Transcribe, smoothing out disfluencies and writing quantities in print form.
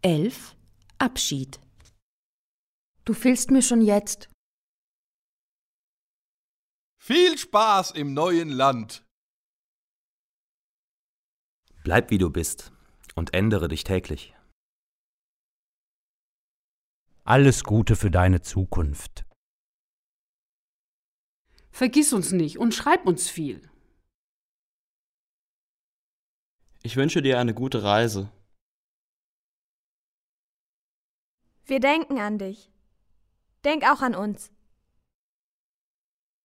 11. Abschied. Du fehlst mir schon jetzt. Viel Spaß im neuen Land. Bleib wie du bist und ändere dich täglich. Alles Gute für deine Zukunft. Vergiss uns nicht und schreib uns viel. Ich wünsche dir eine gute Reise. Wir denken an dich. Denk auch an uns.